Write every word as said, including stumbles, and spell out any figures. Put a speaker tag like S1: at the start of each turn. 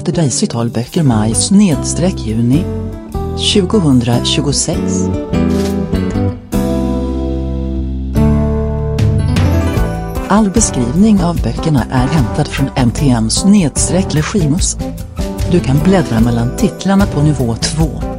S1: Peter Daisy talböcker maj snedstreck juni tjugohundratjugosex. All beskrivning av böckerna är hämtad från M T M snedstreck Legimus. Du kan bläddra mellan titlarna på nivå två.